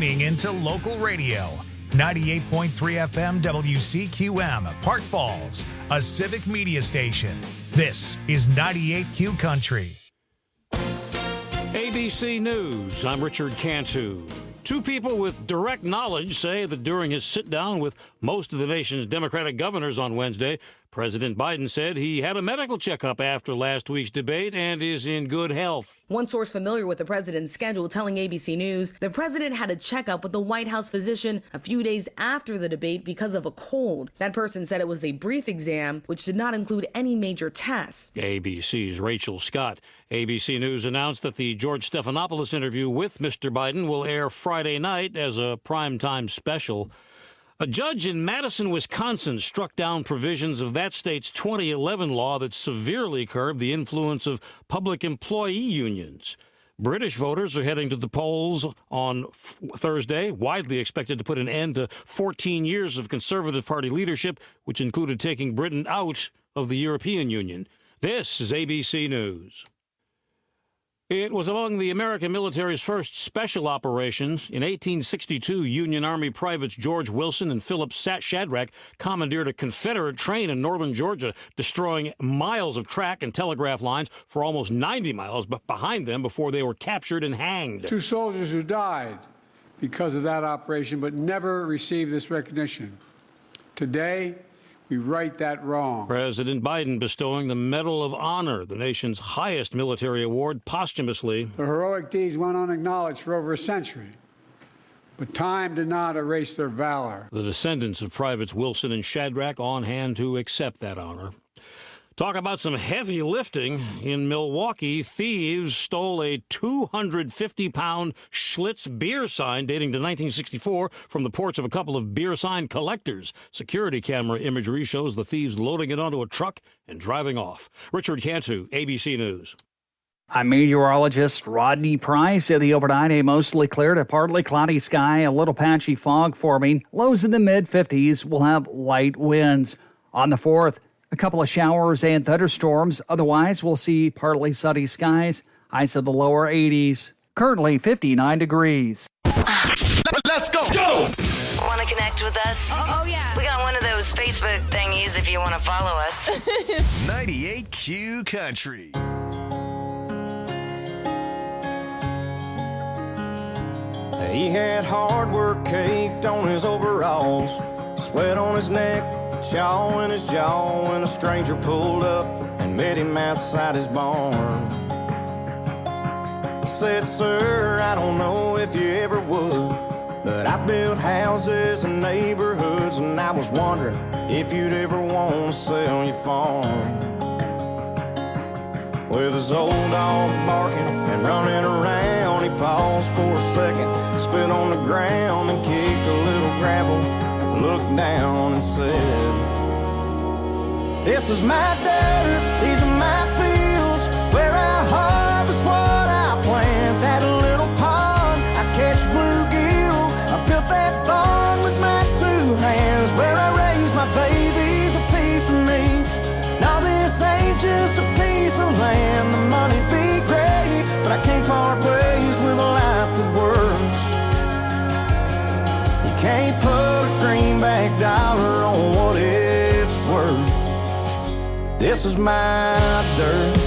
tuning into local radio. 98.3 FM WCQM, Park Falls, a civic media station. This is 98Q Country. ABC News, I'm Richard Cantu. Two people with direct knowledge say that during his sit-down with most of the nation's Democratic governors on Wednesday, President Biden said he had a medical checkup after last week's debate and is in good health. One source familiar with the president's schedule telling ABC News the president had a checkup with the White House physician a few days after the debate because of a cold. That person said it was a brief exam, which did not include any major tests. ABC's Rachel Scott. ABC News announced that the George Stephanopoulos interview with Mr. Biden will air Friday night as a primetime special. A judge in Madison, Wisconsin, struck down provisions of that state's 2011 law that severely curbed the influence of public employee unions. British voters are heading to the polls on Thursday, widely expected to put an end to 14 years of Conservative Party leadership, which included taking Britain out of the European Union. This is ABC News. It was among the American military's first special operations. In 1862, Union Army privates George Wilson and Philip Shadrach commandeered a Confederate train in northern Georgia, destroying miles of track and telegraph lines for almost 90 miles behind them before they were captured and hanged. 2 soldiers who died because of that operation but never received this recognition. Today, we right that wrong. President Biden bestowing the Medal of Honor, the nation's highest military award, posthumously. The heroic deeds went unacknowledged for over a century, but time did not erase their valor. The descendants of Privates Wilson and Shadrach on hand to accept that honor. Talk about some heavy lifting. In Milwaukee, thieves stole a 250-pound Schlitz beer sign dating to 1964 from the porch of a couple of beer sign collectors. Security camera imagery shows the thieves loading it onto a truck and driving off. Richard Cantu, ABC News. I'm meteorologist Rodney Price. The overnight, a mostly clear to partly cloudy sky, a little patchy fog forming. Lows in the mid-50s. We'll have light winds. On the 4th, a couple of showers and thunderstorms. Otherwise, we'll see partly sunny skies. Highs in the lower 80s. Currently 59 degrees. Let's go! Want to connect with us? Oh, yeah. We got one of those Facebook thingies if you want to follow us. 98Q Country. He had hard work caked on his overalls, sweat on his neck, chaw in his jaw, when a stranger pulled up and met him outside his barn. Said, sir, I don't know if you ever would, but I built houses and neighborhoods, and I was wondering if you'd ever want to sell your farm. With his old dog barking and running around, he paused for a second, spit on the ground and kicked a little gravel, looked down and said, this is my dirt, these are my fields, where I harvest what I plant. That little pond, I catch bluegill, I built that barn with my 2 hands, where I raise my babies, a piece of me. Now this ain't just a piece of land, the money be great, but I can't part ways with a life that works. You can't put a greenback dollar on what it's worth. This is my dirt.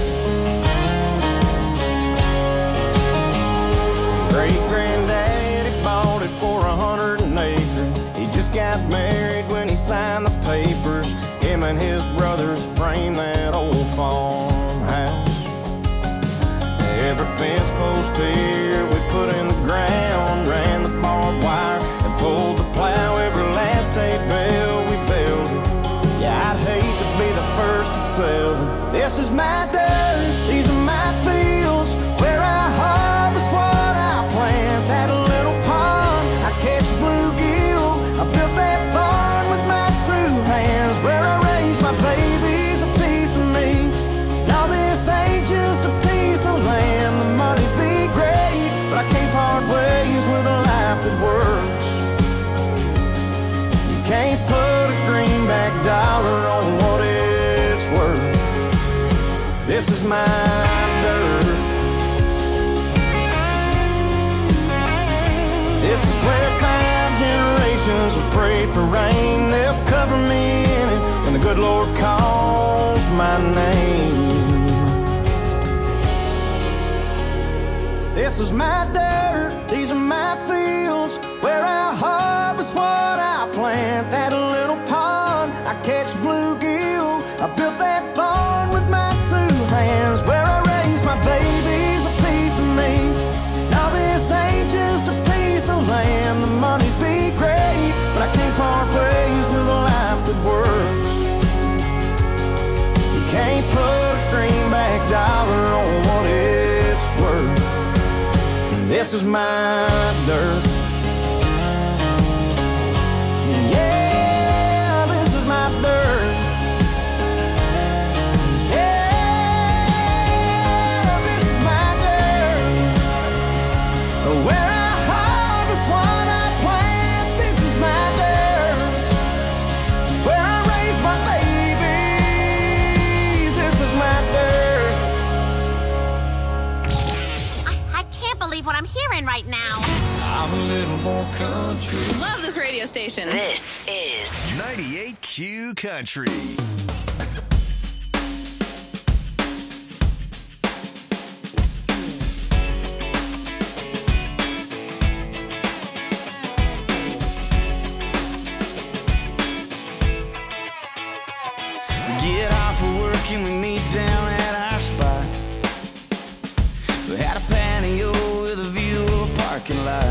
Great-granddaddy bought it for 100 an acre. He just got married when he signed the papers. Him and his brothers framed that old farmhouse. Every fence post here we put in the ground, ran the barbed wire and pulled the plow. Every last hay bale we built. Yeah, I'd hate to be the first to sell it. This is my dirt, these are my fields, where I harvest what I plant. That little pond, I catch bluegill, I built that barn with my 2 hands, where I raise my babies, a piece of me. Now this ain't just a piece of land, the money be great, but I can't part ways with a life that works. You can't put a greenback dollar on what it's worth. This is my dirt. This is where paper rain, they'll cover me in it when the good Lord calls my name. This is my dirt, these are my fields, where I harvest what I plant. That little pond, I catch bluegill, I built that barn with my 2 hands, where I raise my babies, a piece of me. Now this ain't just a piece of land, the money be great, but I can't part ways with a life that works. You can't put a greenback dollar on what it's worth. This is my dirt. Yeah, this is my dirt. Yeah, this is my dirt. Where I harvest what I plant. This is my dirt. Where I raise my babies. This is my dirt. I can't believe what I'm hearing right now. I'm a little more country. Love this radio station. This is 98Q Country. Get off of work and we meet down at our spot. We had a patio with a view of a parking lot.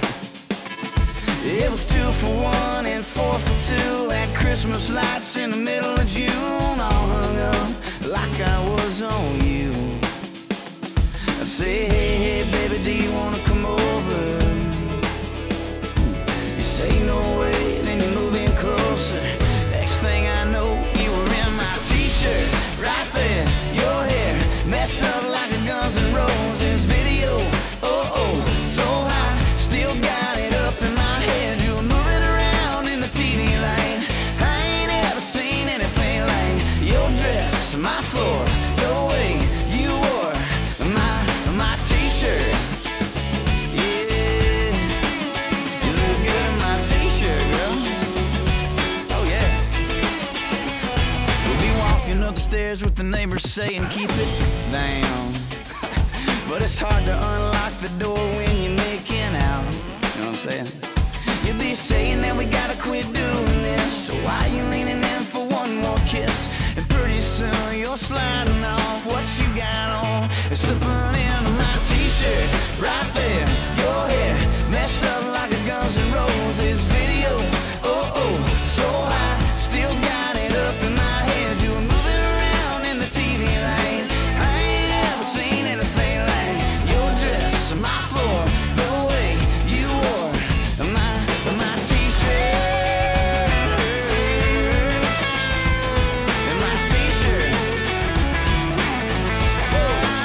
It was 2 for $1 and 4 for $2. Had Christmas lights in the middle of June, all hung up like I was on you. I say, hey, baby, do you wanna come over? You say no way, then you move in closer. Next thing I know, you were in my t-shirt, right there. Your hair messed up like a Guns N' Roses video. Oh, oh, so hot, still got it up in my head. You were moving around in the TV light. I ain't ever seen anything like your dress, my floor, the way you wore my t-shirt. Yeah, you look good in my t-shirt, girl. Oh yeah. We'll be walking up the stairs with the neighbors saying keep it down. But it's hard to unlock the door when you're making out. You know what I'm saying? You'll be saying that we gotta quit doing this. So why you leaning in for one more kiss? And pretty soon you're sliding off what you got on and slipping into my t-shirt. Right there, your hair messed up like a Guns N' Roses video. Oh, oh, so high, still got it up in my head. You were moving around in the TV light. I ain't ever seen anything like your dress, my floor, the way you wore my t-shirt. And my t-shirt. Oh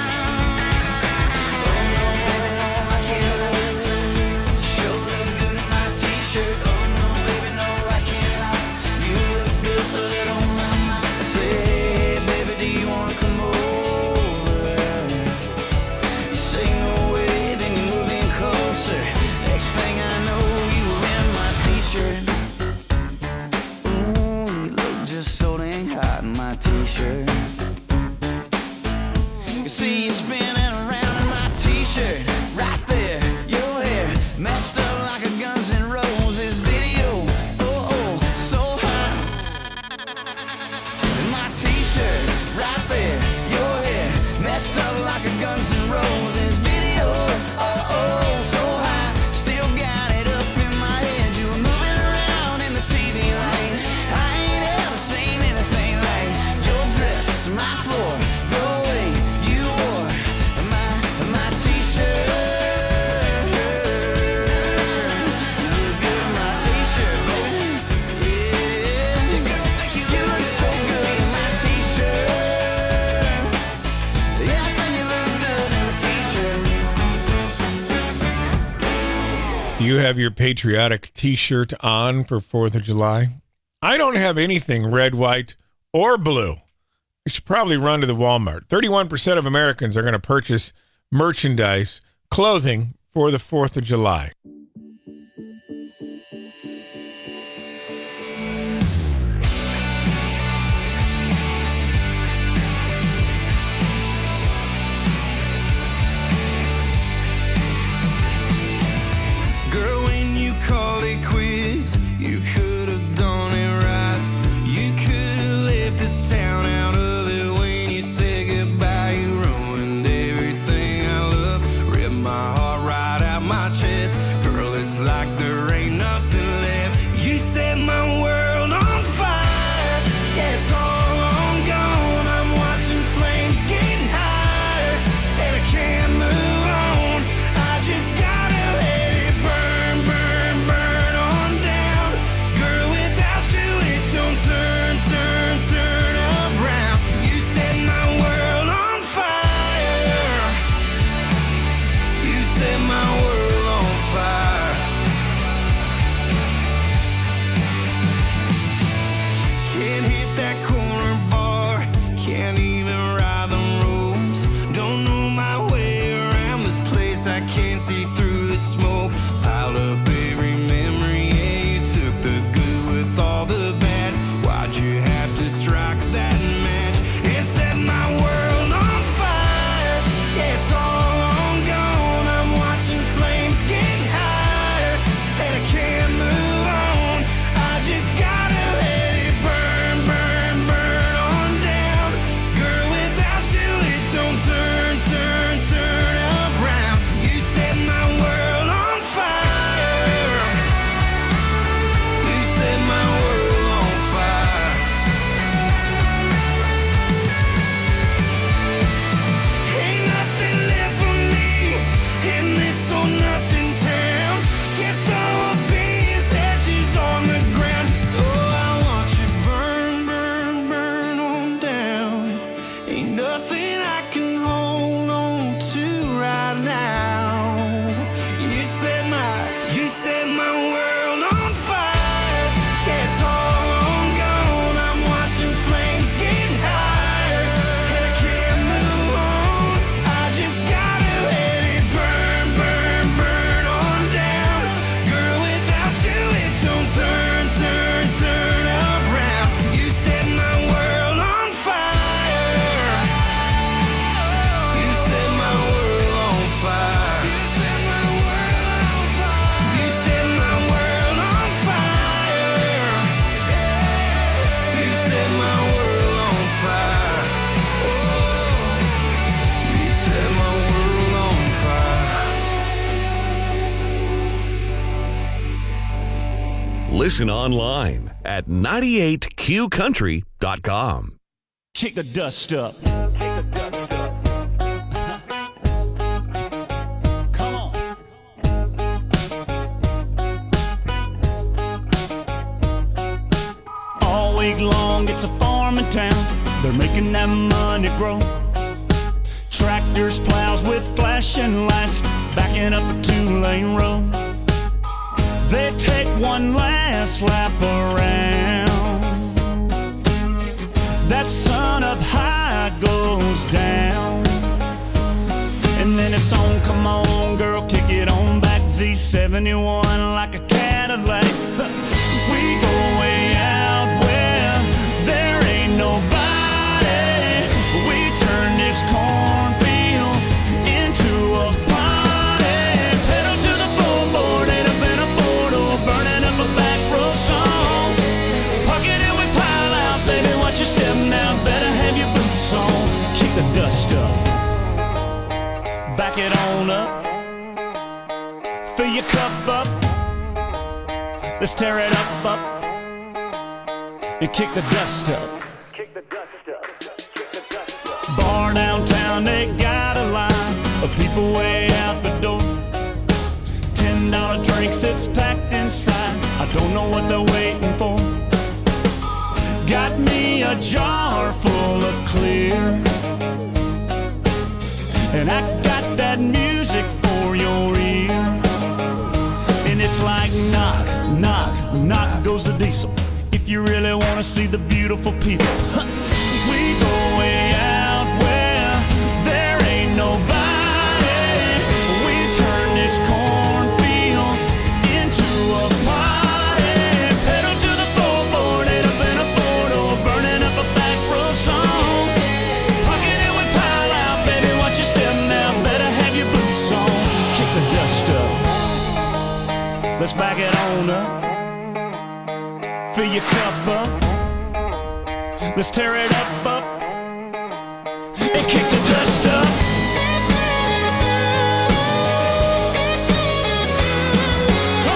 no, I can't lie. Sure look good in my t-shirt. Oh no, baby, no, I can't lie. You look good on my mind. I say, hey, baby, do you wanna come over? You say no way, then you move in closer. Next thing I know, you were in my t-shirt. Ooh, you look just so dang hot in my t-shirt. You see you spinning around in my t-shirt. Right there, your hair messed up like a Guns N' Roses video. Oh, oh, so hot. In my t-shirt, right there, your hair messed up like a Guns N' Roses video. Oh, oh, so high, still got it up in my head. You were moving around in the TV light. I ain't ever seen anything like your dress, my floor, the way you wore my t-shirt. You look good in my t-shirt, baby. Yeah, you look so good in my t-shirt. Yeah, I think you look good in a t-shirt. Do you have your patriotic t-shirt on for 4th of July? I don't have anything red, white, or blue. You should probably run to the Walmart. 31% of Americans are going to purchase merchandise, clothing for the 4th of July. It's like there ain't nothing left. You set my world on fire. Yeah, it's all on gone. I'm watching flames get higher, and I can't move on. I just gotta let it burn, burn, burn on down. Girl, without you, it don't turn, turn, turn around. You set my world on fire. You set my world on fire. Can't hit that corner bar, can't even ride the roads. Don't know my way around this place, I can't see through the smoke. Piled up every memory, yeah, you took the good with all the bad. Why'd you have to strike that match and set my world on fire? Yeah, it's all on gone. I'm watching flames get higher, and I can't move on. I just gotta let it burn, burn, burn on down. Girl, without you, it don't turn, turn, turn around. You set my world on fire. You set my world on fire. Ain't nothing left for me in this or nothing town. Guess I'll be as ashes on the ground. So I want you burn, burn, burn on down. Ain't nothing I can hold on to right now. You set my world on fire. Yeah, it's all on gone. I'm watching flames get higher, and I can't move on. I just gotta let it burn, burn, burn on down. Girl, without you, it don't turn, turn, turn around. You set my world on fire. You set my world on fire. You set my world on fire. You set my world on fire. You set my world on fire. You set my world on fire. Listen online at 98qcountry.com. Kick the dust up. Come on. All week long, it's a farming town. They're making that money grow. Tractors, plows with flashing lights, backing up a 2-lane road. They take one last lap around. That sun up high goes down, and then it's on. Come on, girl, kick it on back. Z71 like a Cadillac. We go way out where there ain't nobody. We turn this cornfield into a party. Pedal to the floorboard, ain't up in a four-door, burning up a back row song. Pocket it, we pile out, baby, watch your step now. Better have your boots on. Kick the dust up, back it on up. Fill your cup up, let's tear it up, and kick the dust up. Bar downtown, they got a line of people way out the door. $10 drinks, it's packed inside. I don't know what they're waiting for. Got me a jar full of clear, and I got that music for your ear. And it's like knock, knock, knock goes the diesel. If you really want to see the beautiful people, we go way out where there ain't nobody. We turn this cornfield into a party. Pedal to the floorboard, ain't up in a four-door, burning up a back row song. Pocket it, we pile out, baby, watch your step now. Better have your boots on. Kick the dust up, let's back it on up. Fill your cup up, let's tear it up, and kick the dust up. Come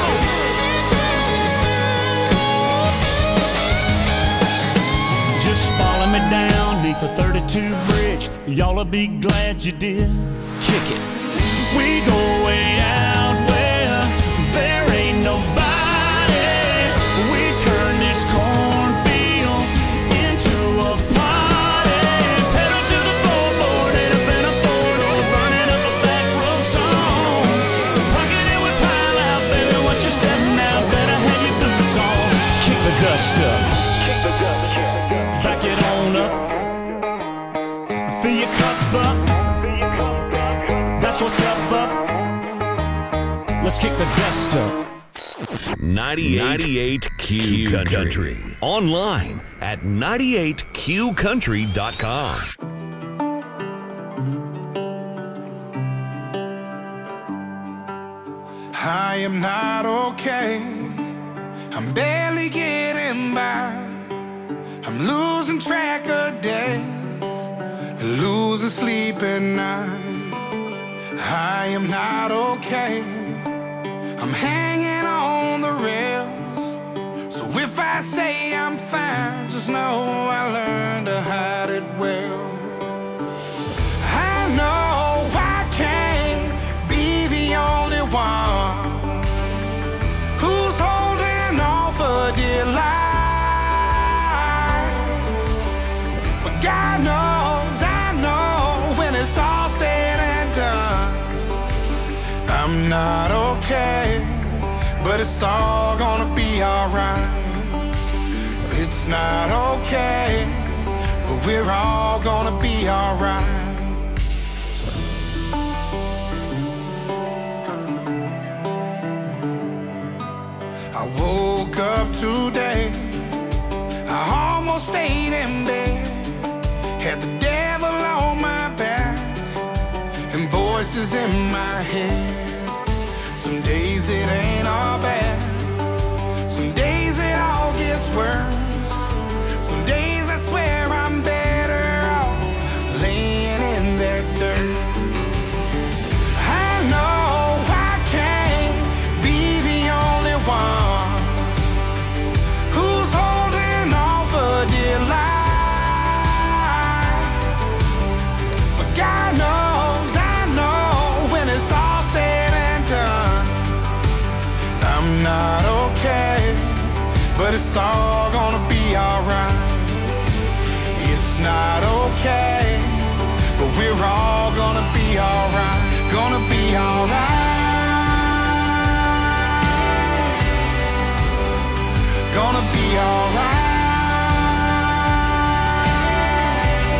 YouTube bridge. Y'all'll be glad you did. Kick it. We go way out where there ain't nobody. We turn this cornfield into a party. Pedal to the floorboard, head up in a four-door, burning up a back road song. Pocket it with pile out, baby, watch you stepping out. Better have your boots on. Kick the dust up. Back it on up. Fill your cup up. That's what's up. Let's kick the dust up. 98 Q Country. Online at 98QCountry.com. I am not okay. I'm barely getting by. I'm losing track of days, losing sleep at night. I am not okay. I'm hanging on the rails. So if I say I'm fine, just know I learned to hide it well. I know I can't be the only one who's holding on for dear life. But God knows, I know when it's all said and done, I'm not okay, but it's all gonna be alright. It's not okay, but we're all gonna be alright. I woke up today, I almost stayed in bed, had the devil on my back and voices in my head. Some days it ain't all bad, some days it all gets worse. Some days I swear I'm better off laying in that dirt. I know I can't be the only one who's holding on for dear life. But God knows, I know when it's all said and done, I'm not okay, but it's all gonna be alright. It's not okay, but we're all gonna be alright. Gonna be alright. Gonna be alright.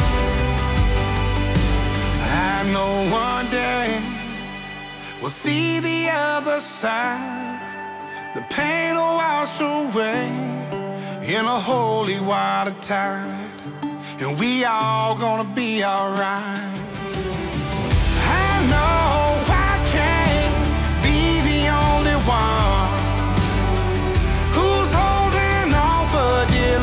I know one day we'll see the other side. The pain will wash away in a holy water tide, and we all gonna be alright. I know I can't be the only one who's holding on for dear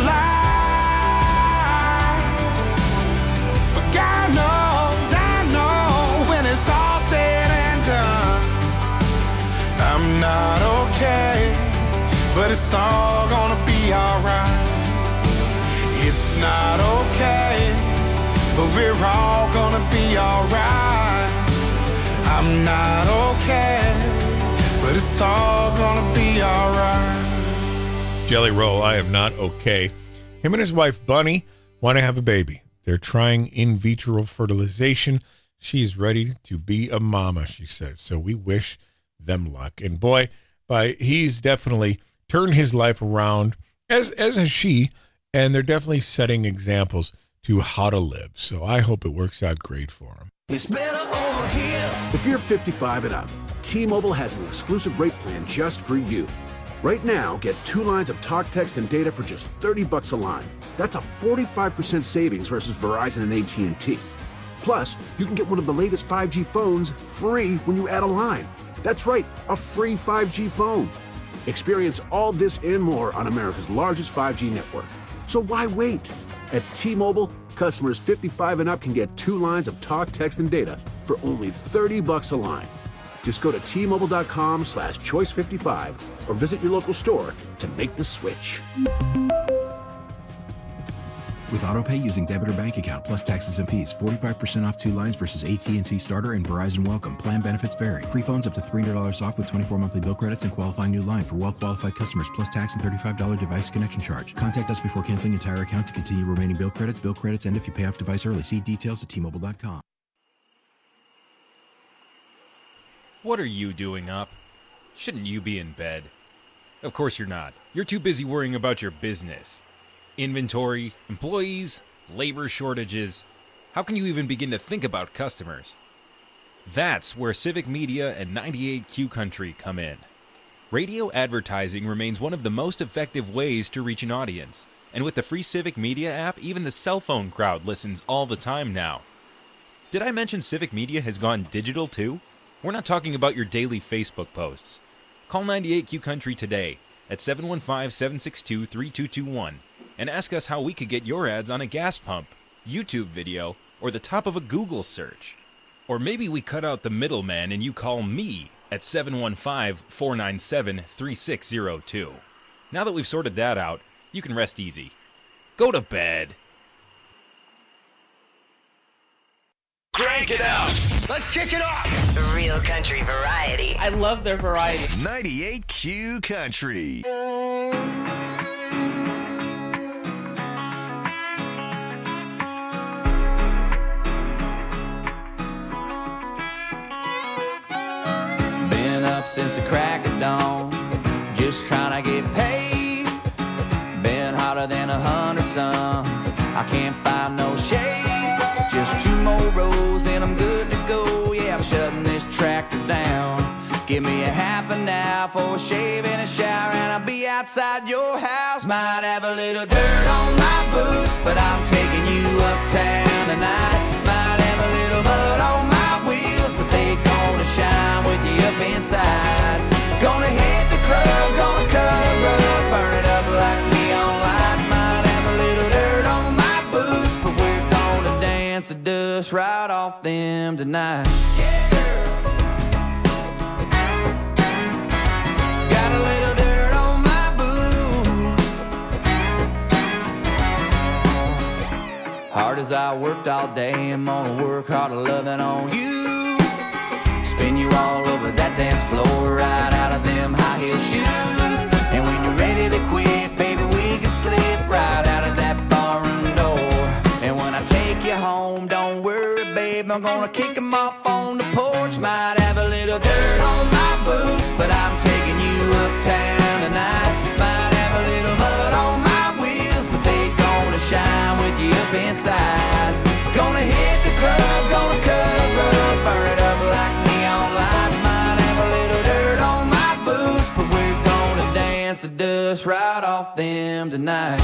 life. But God knows, I know when it's all said and done, I'm not okay, but it's all gonna be alright. It's not okay, but we're all gonna be alright. I'm not okay, but it's all gonna be alright. Jelly Roll, I am not okay. Him and his wife, Bunny, want to have a baby. They're trying in vitro fertilization. She's ready to be a mama, she says. So we wish them luck. And boy, he's definitely turned his life around, as has she, and they're definitely setting examples to how to live. So I hope it works out great for him. It's better over here. If you're 55 and up, T-Mobile has an exclusive rate plan just for you. Right now, get 2 lines of talk, text, and data for just $30 a line. That's a 45% savings versus Verizon and AT&T. Plus, you can get one of the latest 5G phones free when you add a line. That's right, a free 5G phone. Experience all this and more on America's largest 5G network. So why wait? At T-Mobile, customers 55 and up can get 2 lines of talk, text, and data for only $30 a line. Just go to T-Mobile.com/choice55 or visit your local store to make the switch. With AutoPay using debit or bank account plus taxes and fees, 45% off 2 lines versus AT&T Starter and Verizon Welcome. Plan benefits vary. Free phones up to $300 off with 24 monthly bill credits and qualifying new line for well-qualified customers plus tax and $35 device connection charge. Contact us before canceling entire account to continue remaining bill credits. Bill credits end if you pay off device early. See details at T-Mobile.com. What are you doing up? Shouldn't you be in bed? Of course you're not. You're too busy worrying about your business. Inventory, employees, labor shortages. How can you even begin to think about customers? That's where Civic Media and 98Q Country come in. Radio advertising remains one of the most effective ways to reach an audience. And with the free Civic Media app, even the cell phone crowd listens all the time now. Did I mention Civic Media has gone digital too? We're not talking about your daily Facebook posts. Call 98Q Country today at 715-762-3221 and ask us how we could get your ads on a gas pump, YouTube video, or the top of a Google search. Or maybe we cut out the middleman and you call me at 715-497-3602. Now that we've sorted that out, you can rest easy. Go to bed. Crank it up. Let's kick it off. Real country variety. I love their variety. 98Q Country. Been up since the crack of dawn, just trying to get paid. Been hotter than 100 suns. I can't find no shade. Just 2 more rows and I'm good to go. Yeah, I'm shutting this tractor down. Give me a half an hour for a shave and a shower, and I'll be outside your house. Might have a little dirt on my boots, but I'm taking you uptown tonight. Might have a little mud on my wheels, but they gonna shine with you up inside. Gonna hit the club, gonna cut a rug, burn it up like neon lights. Might have a little dirt on my boots, but we're gonna dance the dust right off them tonight. Got a little dirt on my boots. Hard as I worked all day, I'm gonna work harder loving on you. Spin you all over that dance floor, right out of them high heel shoes. And when you're ready to quit, baby, we can slip right out of that barroom door. And when I take you home, don't worry, babe, I'm gonna kick them off on the porch. Might have a little dirt on my boots, but I'm taking you uptown tonight. Might have a little mud on my wheels, but they gonna shine with you up inside. Gonna hit the club, gonna cut a rug, burn it up like neon lights. Might have a little dirt on my boots, but we're gonna dance the dust right off them tonight.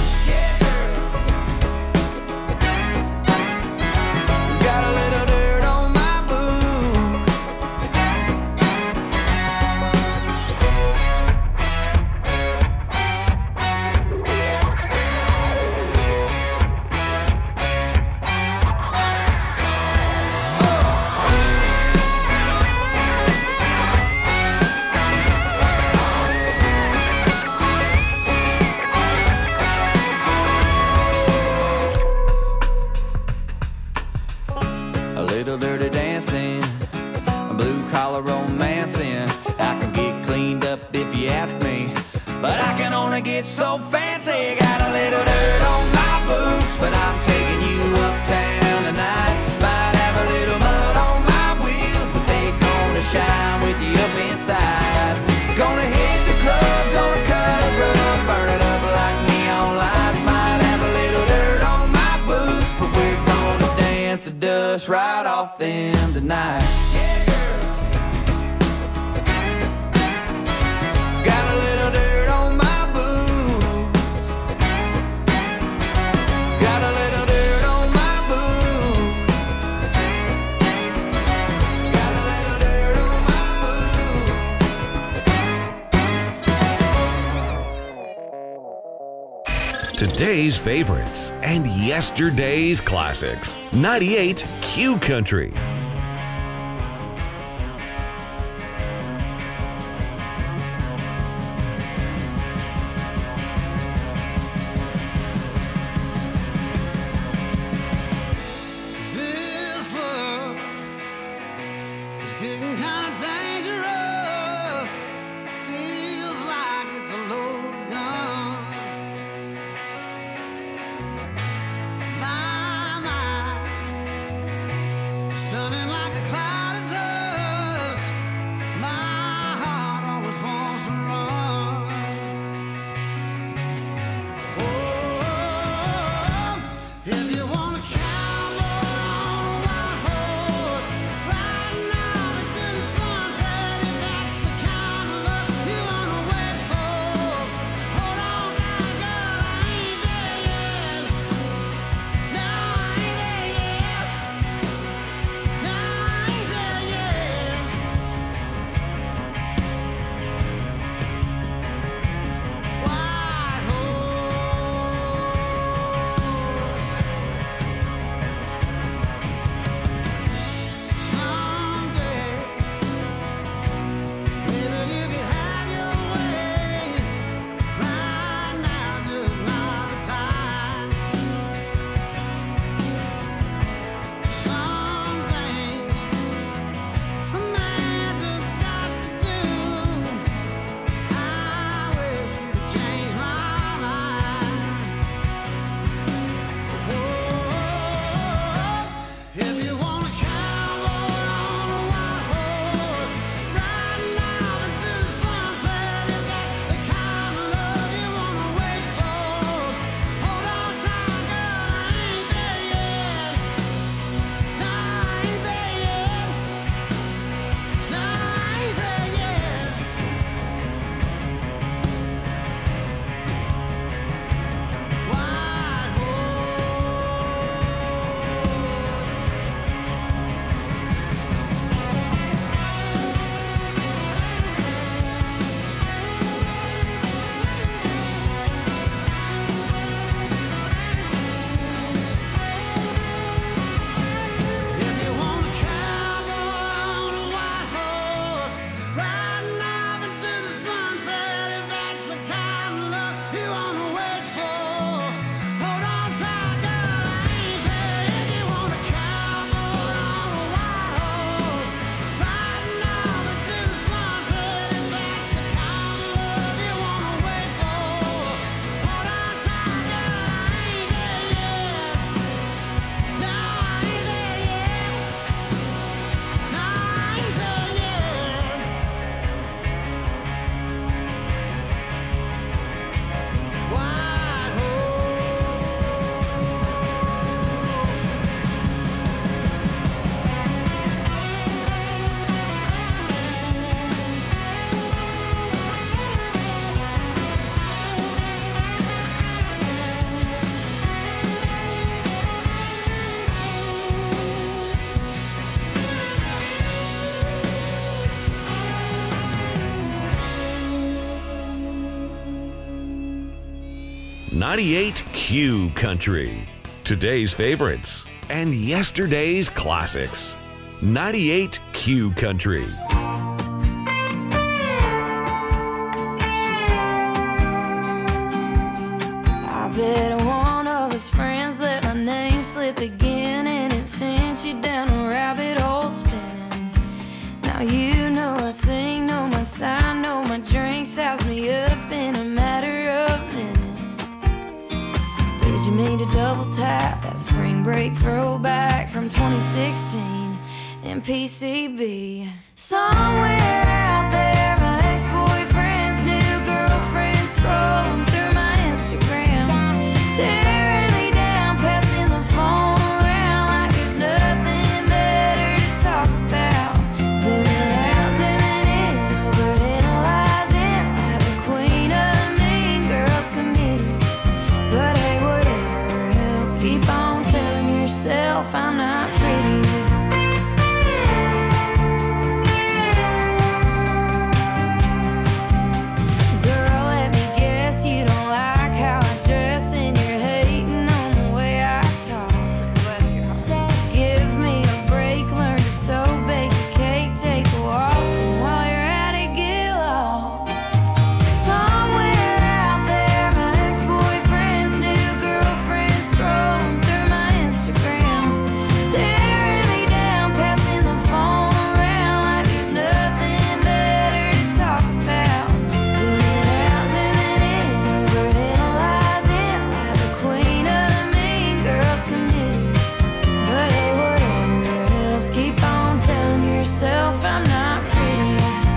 Got a little dirt on my boots. A little dirty dancing, a blue collar romancing. I can get cleaned up if you ask me, but I can only get so fancy. Got a little dirt on my boots, but I'm taking you uptown tonight. Might have a little mud on my wheels, but they gonna shine with you up inside. Gonna hit the club, gonna cut a rug, burn it up like neon lights. Might have a little dirt on my boots, but we're gonna dance the dust right off them tonight. Got a little dirt on my boots. Got a little dirt on my boots. Got a little dirt on my boots. Today's favorites and yesterday's classics. 98Q Country. 98Q Country. Today's favorites and yesterday's classics. 98Q Country. I bet one of his friends let my name slip again, and it sent you down a rabbit hole spinning. Now you know I sing, know my sign, know my drink, size me up in a matter of minutes. Did you mean to double tap that spring break throwback from 2016 in PCB? Somewhere out there, my ex-boyfriend's new girlfriend scrolling through my Instagram, tearing me down, passing the phone around like there's nothing better to talk about. Zooming out, zooming in, overanalyzing like the queen of the mean girls committee. But hey, whatever helps, keep on telling yourself I'm not pretty. Girl, let me guess you don't like how I dress, and you're hating on the way I talk. Bless your heart. Give me a break, learn to sew, bake a cake, take a walk, and while you're at it, get lost. Somewhere out there, my ex-boyfriend's new girlfriend scrolling through my Instagram, tearing me down, passing the phone around like there's nothing better to talk about. Zooming out, zooming in, overanalyzing like the queen of the mean girls committee. But hey, whatever helps, keep on telling yourself I'm not pretty.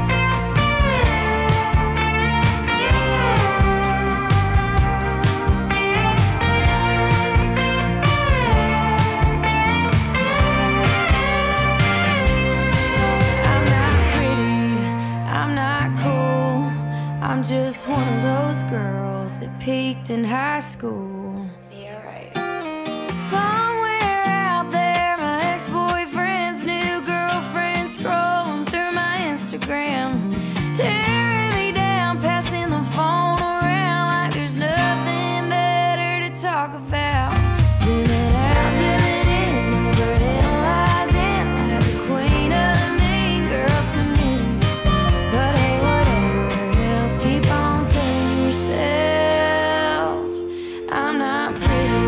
I'm not pretty, I'm not cool, I'm just one of those girls that peaked in high school. Yeah, right. Somewhere out there, my ex-boyfriend's new girlfriend scrolling through my Instagram, tearing me down, passing the phone around like there's nothing better to talk about. Zooming out, zooming in, overanalyzing like the queen of the mean girls committee. But hey, whatever helps, keep on telling yourself I'm not pretty.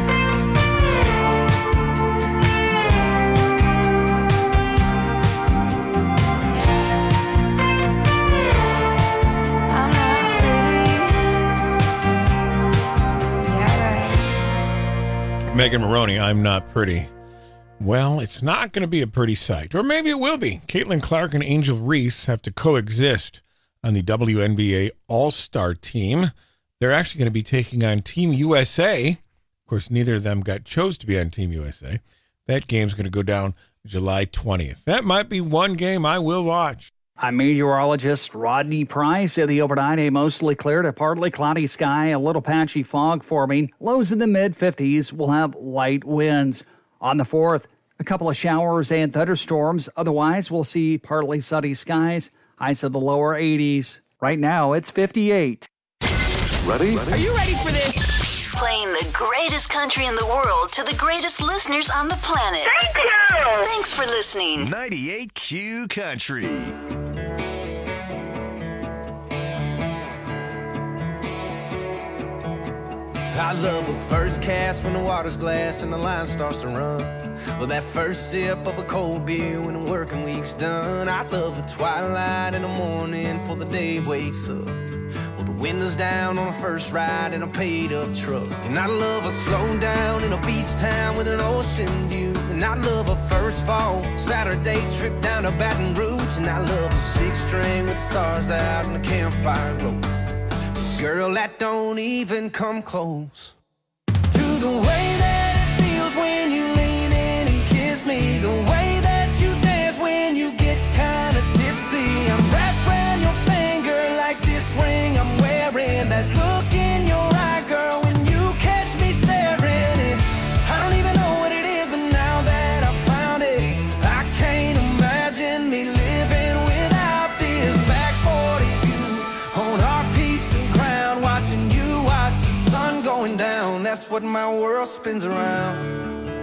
I'm not pretty. Yeah, right. Megan Maroney, I'm not pretty. Well, it's not going to be a pretty sight. Or maybe it will be. Caitlin Clark and Angel Reese have to coexist on the WNBA All-Star team. They're actually going to be taking on Team USA. Of course, neither of them got chose to be on Team USA. That game's going to go down July 20th. That might be one game I will watch. I'm meteorologist Rodney Price. The overnight, a mostly clear to partly cloudy sky, a little patchy fog forming. Lows in the mid-50s. We'll have light winds. On the 4th, a couple of showers and thunderstorms. Otherwise, we'll see partly sunny skies. Highs of the lower 80s. Right now, it's 58. Ready? Are you ready for this? Playing the greatest country in the world to the greatest listeners on the planet. Thank you! Thanks for listening. 98Q Country. I love a first cast when the water's glass and the line starts to run. Well, that first sip of a cold beer when the working week's done. I love a twilight in the morning before the day wakes up. Well, the windows down on a first ride in a paid-up truck. And I love a slow down in a beach town with an ocean view. And I love a first fall Saturday trip down to Baton Rouge. And I love a six-string with stars out and the campfire glow. Girl, that don't even come close to the way that it feels when you lean in and kiss me. The way that you dance when you get kind of tipsy. I'm wrapped around your finger like this ring I'm wearing. That look in your eye, girl, when you catch me staring. And I don't even know what it is, but now that I found it, I can't imagine me living without this back 40 view on our piece of ground, watching you watch the sun go that's what my world spins around.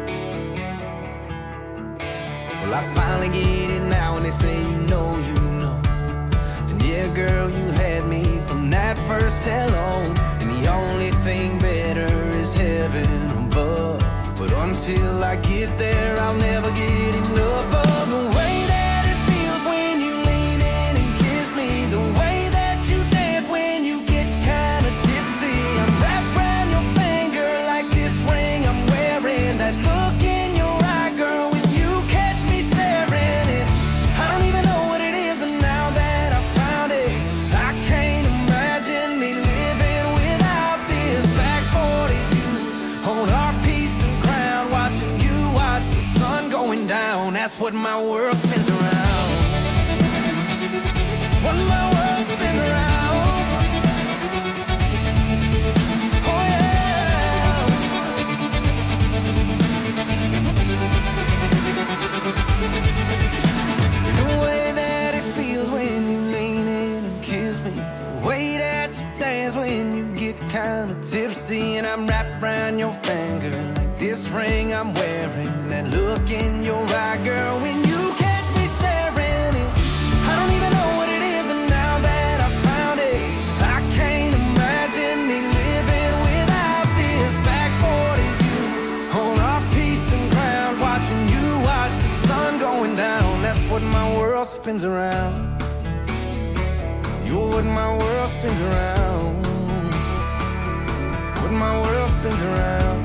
Well, I finally get it now, and they say you know. And yeah, girl, you had me from that first hello. And the only thing better is heaven above. But until I get there, I'll never get enough of the way that it feels when you lean in and kiss me. The way that you dance when you get kinda tipsy. I'm wrapped around your finger like this ring I'm wearing. That look in your eye, girl, when you catch me staring. And I don't even know what it is, but now that I found it, I can't imagine me living without this. Back 40 you on our piece of ground, watching you watch the sun going down. That's what my world spins around. What my world spins around. Oh yeah. The way that it feels when you lean in and kiss me. The way that you dance when you get kinda tipsy. And I'm wrapped around your finger like this ring I'm wearing. And that look in your eye, girl, when you catch me staring. And I don't even know what it is, but now that I found it, I can't imagine me living without this. Back 40 you on our piece of ground, watching you watch the sun going down. That's what my world spins around. You're what my world spins around. What my world spins around.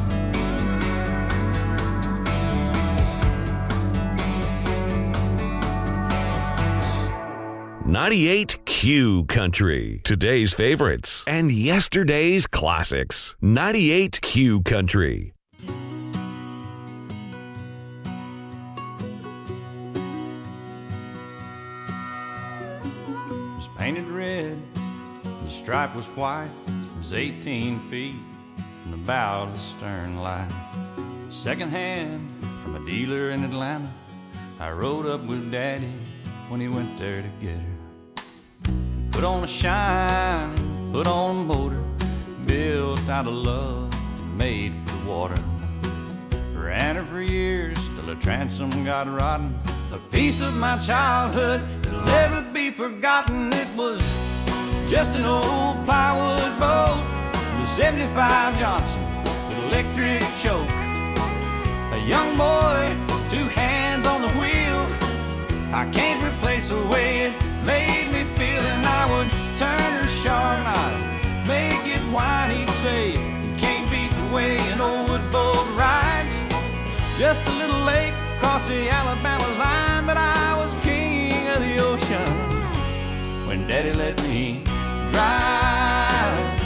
98 Q Country. Today's favorites and yesterday's classics. 98 Q Country. It was painted red, the stripe was white. It was 18 feet from the bow to the stern light. Second hand from a dealer in Atlanta. I rode up with Daddy when he went there to get her. Put on a shine, put on a motor, built out of love, made for the water. Ran her for years till her transom got rotten. A piece of my childhood that'll never be forgotten. It was just an old plywood boat, the 75 Johnson with electric choke. A young boy, 2 hands on the wheel. I can't replace the way it made me feel. And I would turn her sharp and I'd make it whine. He'd say, you can't beat the way an old wood boat rides. Just a little lake across the Alabama line, but I was king of the ocean when Daddy let me drive.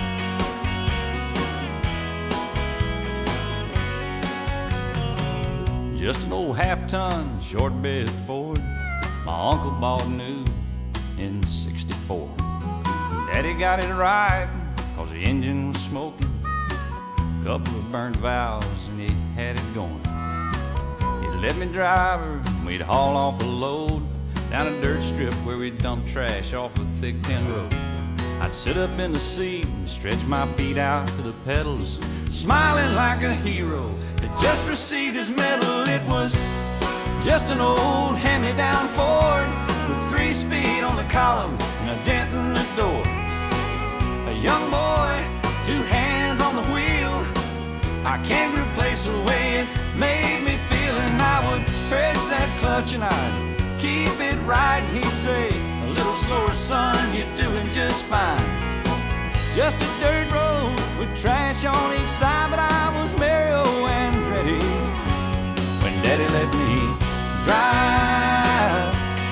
Just an old half-ton short bed Ford my uncle bought new in '64. Daddy got it right, cause the engine was smoking. Couple of burnt valves and he had it going. He'd let me drive her and we'd haul off a load down a dirt strip where we'd dump trash off a thick tin road. I'd sit up in the seat and stretch my feet out to the pedals, smiling like a hero that just received his medal. It was just an old hand-me-down Ford with 3-speed on the column and a dent in the door. A young boy, 2 hands on the wheel. I can't replace the way it made me feel. And I would press that clutch and I'd keep it right. And he'd say, a little slower, son, you're doing just fine. Just a dirt road with trash on each side, but I was Mario Andretti when Daddy let me drive.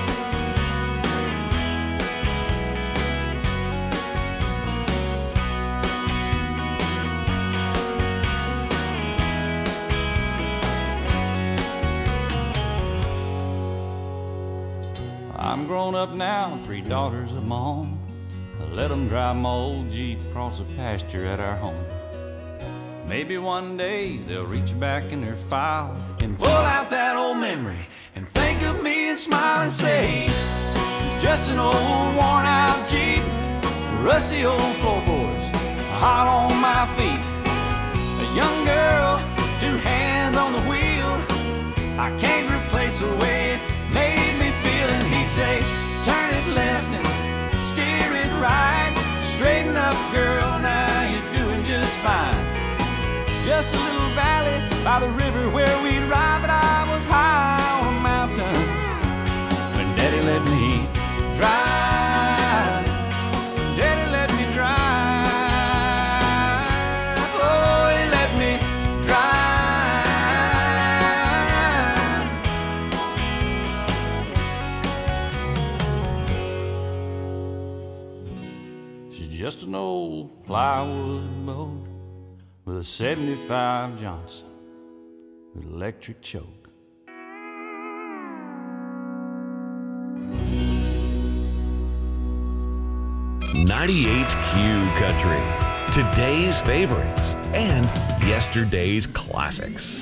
I'm grown up now, 3 daughters of my own. I let them drive my old Jeep across the pasture at our home. Maybe one day they'll reach back in their file and pull out that old memory and think of me and smile and say, it's just an old worn out Jeep, rusty old floorboards, hot on my feet. Young girl, 2 hands on the wheel. I can't replace the way it made me feel. And he'd say, turn it left and steer it right. Straighten up, girl, now you're doing just fine. Just a little valley by the river where we'd ride, but I was high on a mountain when Daddy let me drive. Daddy let me drive. Oh, he let me drive. She's just an old plywood boat with a 75 Johnson with electric choke. .98 Q Country. Today's favorites and yesterday's classics.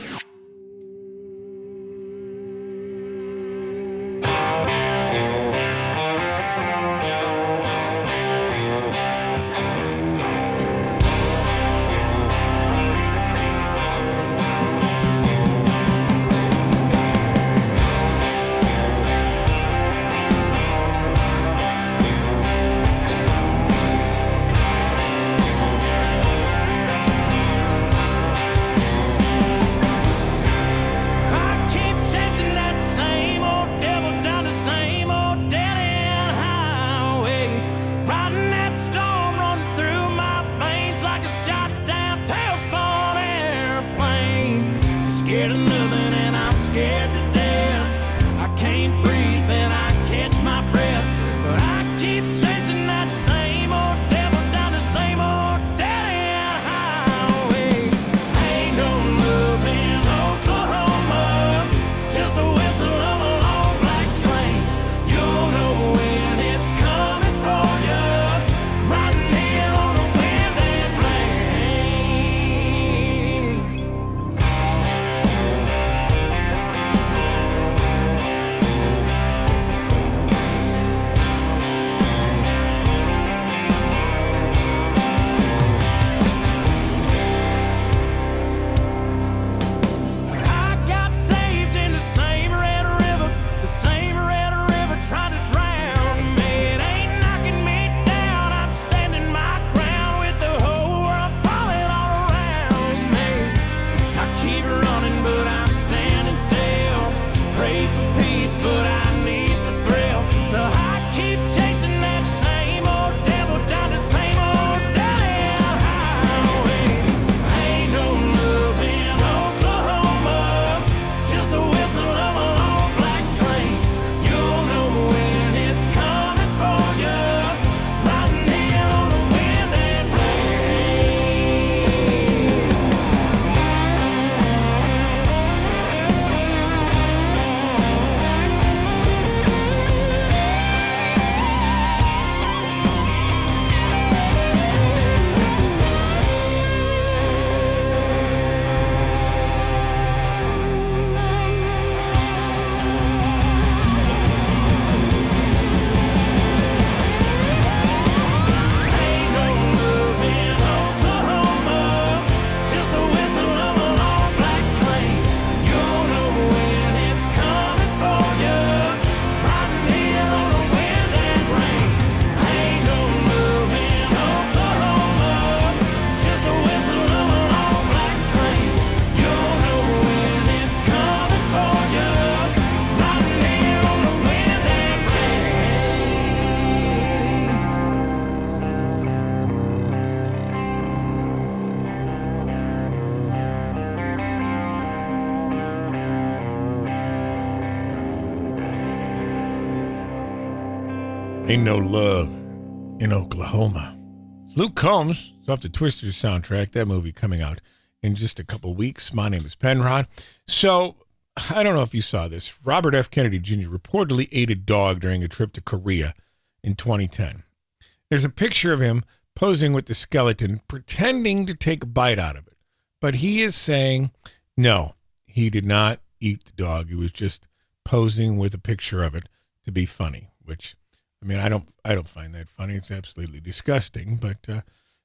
Ain't No Love in Oklahoma. Luke Combs is off the Twisters soundtrack. That movie coming out in just a couple weeks. My name is Penrod. So, I don't know if you saw this. Robert F. Kennedy Jr. reportedly ate a dog during a trip to Korea in 2010. There's a picture of him posing with the skeleton, pretending to take a bite out of it. But he is saying, no, he did not eat the dog. He was just posing with a picture of it to be funny, which, I mean, I don't find that funny. It's absolutely disgusting. But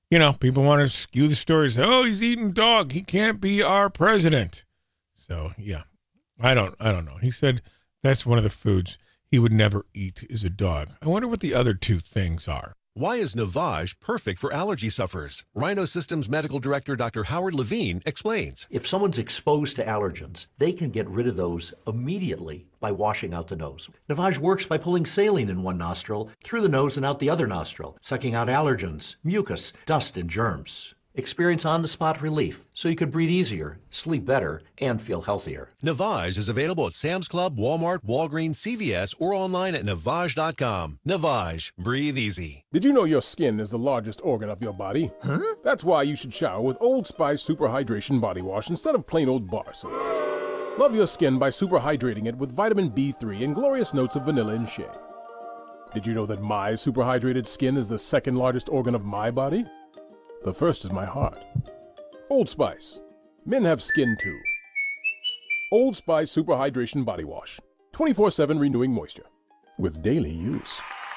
people want to skew the stories. Oh, he's eating dog. He can't be our president. So, yeah, I don't know. He said that's one of the foods he would never eat is a dog. I wonder what the other two things are. Why is Navage perfect for allergy sufferers? Rhino Systems Medical Director Dr. Howard Levine explains. If someone's exposed to allergens, they can get rid of those immediately by washing out the nose. Navage works by pulling saline in one nostril, through the nose and out the other nostril, sucking out allergens, mucus, dust, and germs. Experience on-the-spot relief so you could breathe easier, sleep better, and feel healthier. Navage is available at Sam's Club, Walmart, Walgreens, CVS, or online at Navage.com. Navage. Breathe easy. Did you know your skin is the largest organ of your body? Huh? That's why you should shower with Old Spice Super Hydration Body Wash instead of plain old bar soap. Love your skin by super hydrating it with vitamin B3 and glorious notes of vanilla and shea. Did you know that my super hydrated skin is the second largest organ of my body? The first is my heart. Old Spice. Men have skin too. Old Spice Super Hydration Body Wash. 24/7 renewing moisture. With daily use.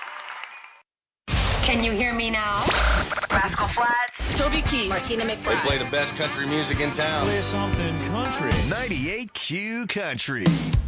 Can you hear me now? Rascal Flatts, Toby Keith, Martina McBride. They play the best country music in town. Play something country. 98Q Country.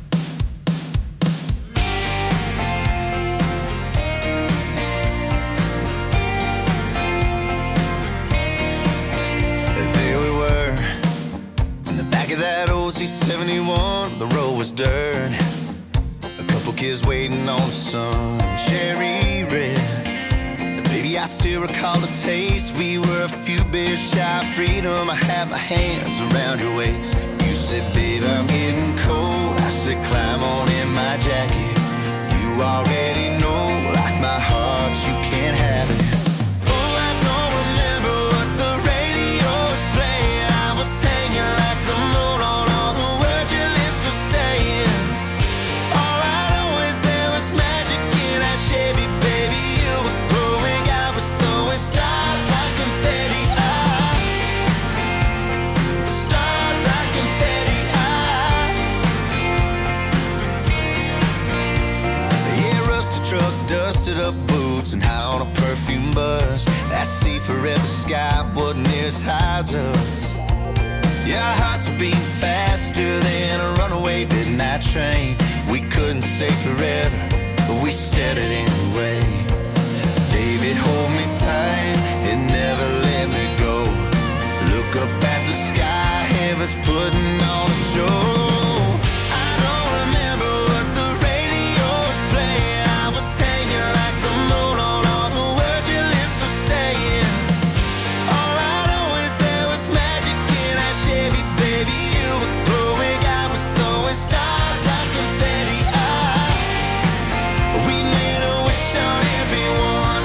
That OC-71, the road was dirt. A couple kids waiting on the sun, cherry red. Baby, I still recall the taste. We were a few beers shy of freedom. I had my hands around your waist. You said, babe, I'm getting cold. I said, climb on in my jacket. You already know, like my heart, you can't have it. Oh, I don't remember what the radio was playing. I was hanging like the moon on all the words your lips were saying. All I know is there was magic in that Chevy, baby. You were glowing, I was throwing stars like confetti. Stars like confetti. Yeah, rusted truck, dusted up boots, and high on a perfume buzz. That sea forever sky wasn't near as high as us. Yeah, our hearts were beating faster than a runaway midnight train. We couldn't say forever, but we said it anyway. Baby, hold me tight and never let me go. Look up at the sky, heaven's putting on a show. I don't remember what the radio was playing. I was hanging like the moon on all the words your lips were saying. All I know is there was magic in that Chevy, baby. You were glowing, I was throwing stars like confetti. We made a wish on everyone.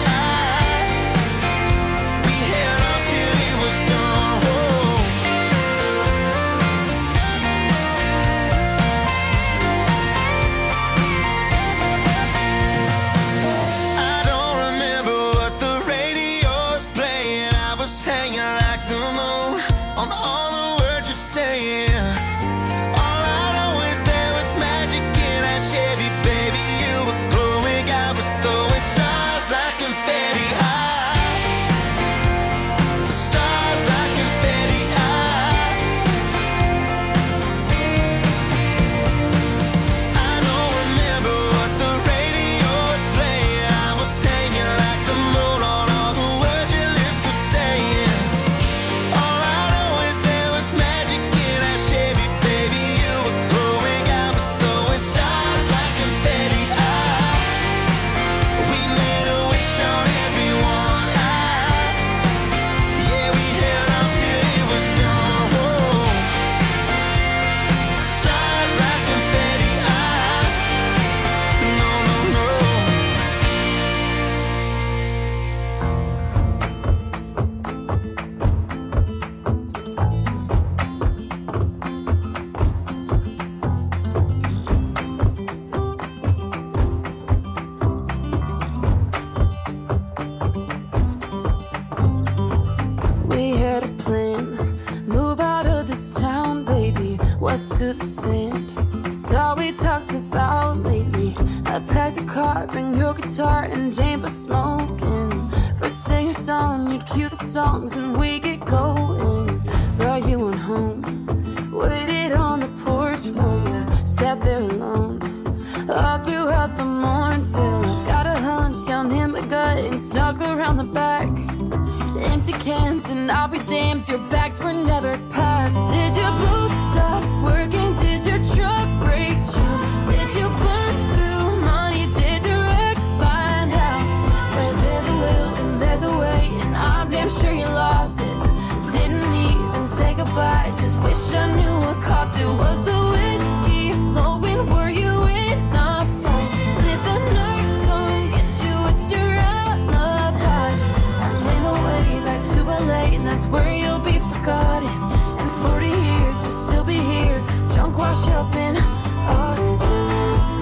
We held on till it was done. I don't remember what the radio was playing. I was hanging like the moon on all the words you're saying. All I know is there was magic in that Chevy, baby. You were glowing, I was throwing stars like confetti. Stars like confetti. I don't remember what the radio was playing. I was hanging like the moon on all the words your lips were saying. All I know is there was magic in that Chevy, baby. You were glowing, I was throwing stars like confetti. We made a wish on everyone. Yeah, we held on till it was done. Stars like confetti. No, no, no. We had a plan, move out of this town, baby, west to the sand. It's all we talked about lately. I packed a car, bring your guitar and Jane for smoking. First thing at dawn, you'd keep cue the songs and we get going. Brought you on home, waited on the porch for you, sat there alone all throughout the morning till I got a hunch down in my gut and snuck around the back. Empty cans and I'll be damned, your bags were never packed. Did your boots stop working? Did your truck break down? Did you burn through money? Did your ex find out? Where there's a will and there's a way, and I'm damn sure you lost it. Didn't even say goodbye, just wish I knew what cost it. Was the whiskey flowing? Were you in a fight? Did the nurse come get you? It's your alibi. I'm in a way back to LA, and that's where you'll be forgotten. In 40 years you'll still be here, drunk, washed up in Austin.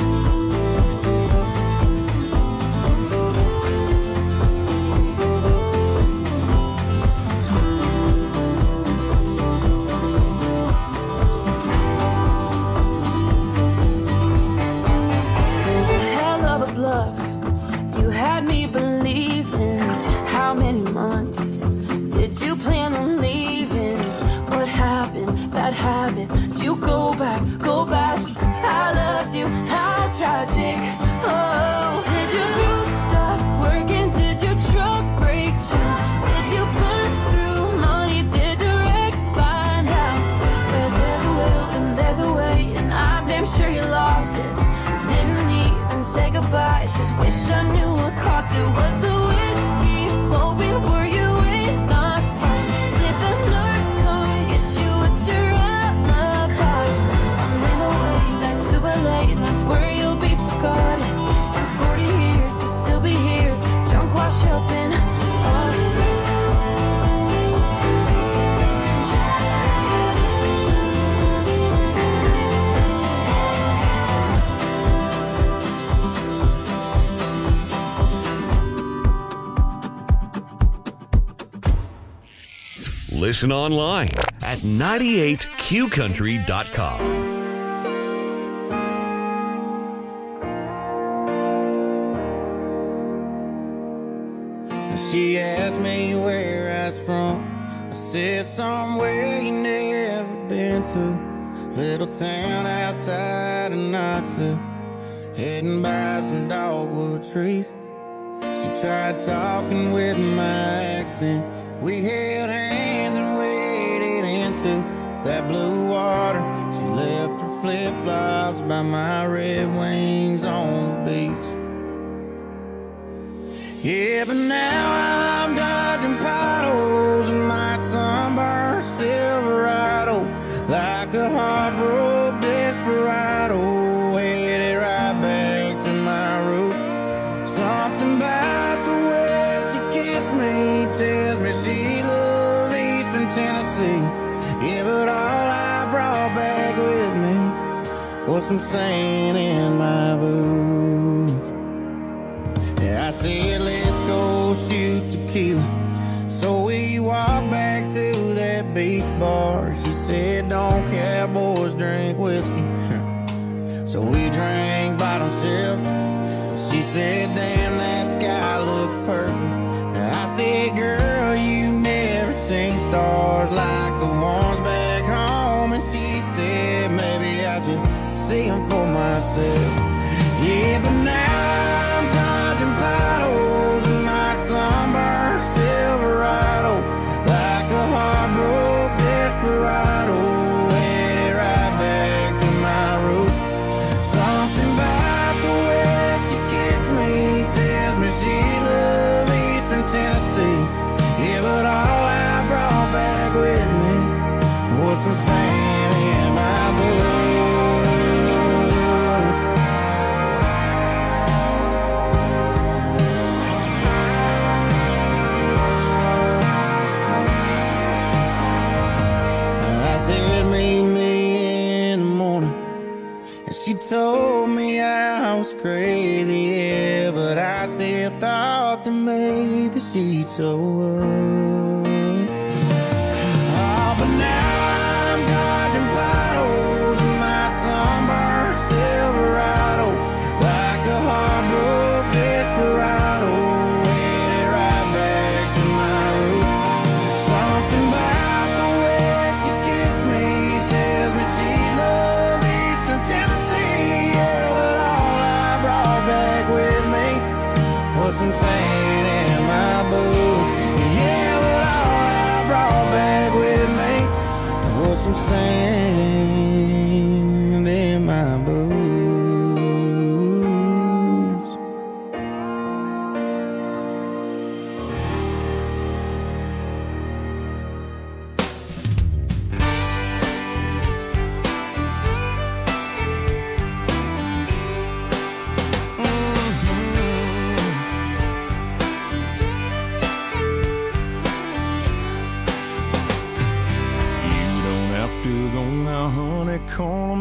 You had me believing. How many months did you plan on leaving? What happened? Bad habits. Did you go back? I loved you. How tragic. Oh, did your boots stop working? Did your truck break down? Did you burn through money? Did your ex find out? Where there's a will and there's a way, and I'm damn sure you lost it. Didn't even say goodbye, just wish I knew what cost it. Was the whiskey flowing? Were you in a fight? Did the nurse come get you? It's your alibi. I'm in a way back to LA, and that's where you'll be forgotten. In 40 years you'll still be here, drunk, wash up in Austin. Listen online at 98qcountry.com. She asked me where I was from. I said somewhere you never been to. Little town outside of Knoxville, heading by some dogwood trees. She tried talking with my accent. We held hands and waded into that blue water. She left her flip-flops by my Red Wings on the beach. Yeah, but now I'm dodging potholes in my sunburned Silverado, like a heartbroken desperado, headed right back to my roots. Something about the way she kissed me tells me she loved Eastern Tennessee. Yeah, but all I brought back with me was some sand in my boots. Yeah, I said, let's go shoot tequila. So we walked back to that beach bar. She said, don't cowboys drink whiskey. So we drank bottom shelf. She said, damn, that sky looks perfect. I said, girl, you never seen stars like the ones back home. And she said, maybe I should see them for myself. Yeah, but now I'm dodging potholes in my sunburned Silverado, like a heartbroken desperado, headed right back to my roots. Something about the way she kissed me tells me she loved Eastern Tennessee. Yeah, but all I brought back with me was some sand in my boots. She told me I was crazy, yeah, but I still thought that maybe she'd show up. Oh, but now I'm dodging potholes in my sunburned Silverado, like a heartbroken desperado, headed right back to my roots.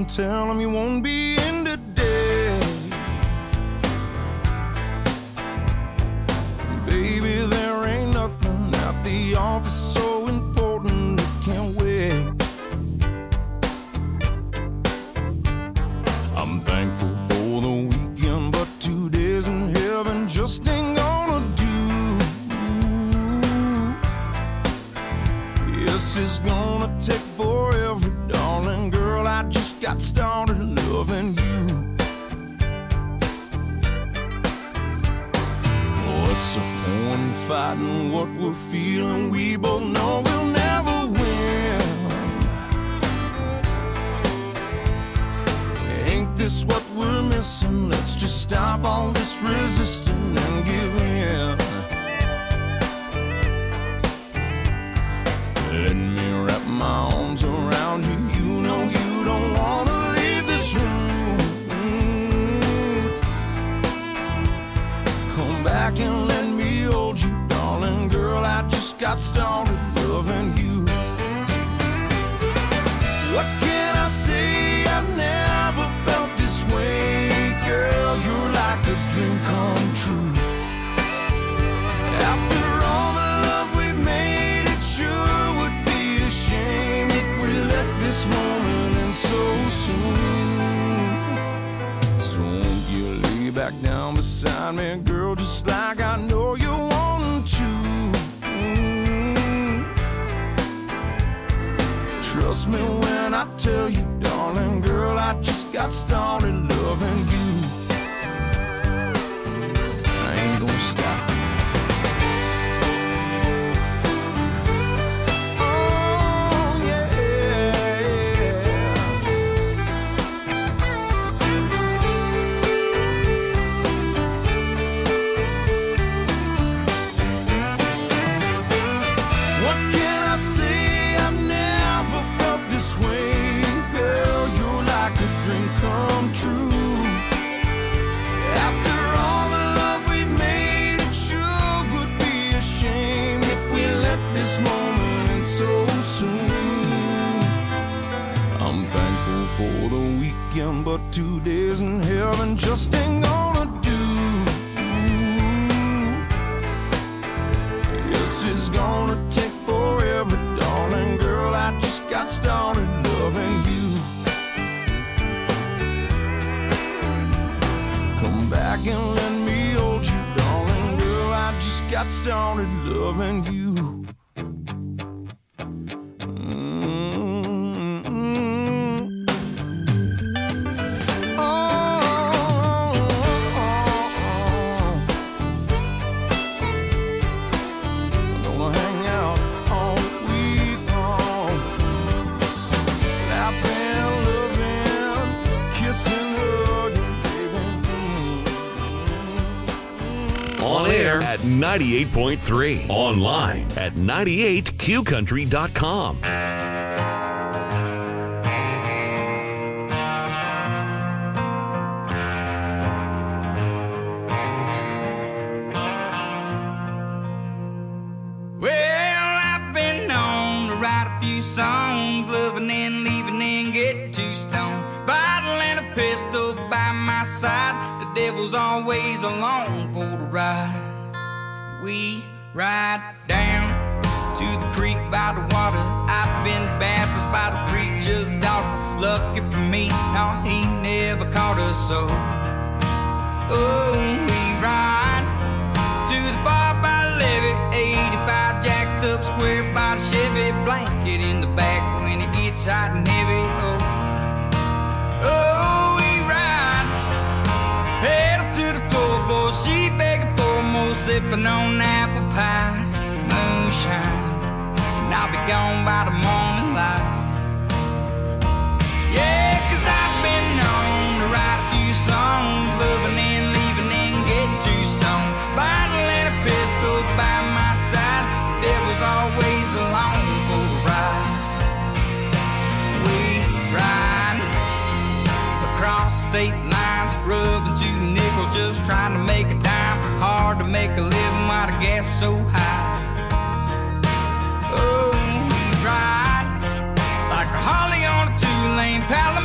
and tell him you won't be in today. Baby, there ain't nothing at the office so important it can't wait. I'm thankful for the weekend, but 2 days in heaven just ain't gonna do. Yes, it's gonna take forever, darling girl. I just got started loving you. What's the point in fighting what we're feeling? We both know we'll never win. Ain't this what we're missing? Let's just stop all this resisting and give in. Let me wrap my arms around you. You know you don't wanna leave this room. Come back and let me hold you, darling girl. I just got started loving you. What can I say? I've never felt this way, girl. You're like a dream come true. After all the love we've made, it sure would be a shame if we let this moment end so soon. So won't you lay back down beside me, girl, just like I know you want to. Trust me when I tell you, darling girl, I just got started loving you. I ain't gonna stop. For the weekend, but 2 days in heaven just ain't gonna do. Yes, it's gonna take forever, darling girl. I just got started loving you. Come back and let me hold you, darling girl. I just got started loving you. On air at 98.3. Online at 98qcountry.com. Well, I've been known to write a few songs, loving and leaving and get too stoned. Bottle and a pistol by my side, the devil's always along for the ride. We ride down to the creek by the water. I've been baptized by the preacher's daughter. Lucky for me, no, he never caught us so. Oh, we ride to the bar by the levee, 85 jacked up square by the Chevy, blanket in the back when it gets hot and heavy. Oh, we ride, pedal to the floorboard, she begging for more, sipping on apple pie, moonshine, and I'll be gone by the morning light. Yeah, 'cause I've been known to write a few songs, loving and leaving and get too stoned. Bottle and a pistol by my side, there was always along for the ride. We ride across state lines, rubbing 2 nickels, just trying to make a dime. Hard to make a living while the gas is so high.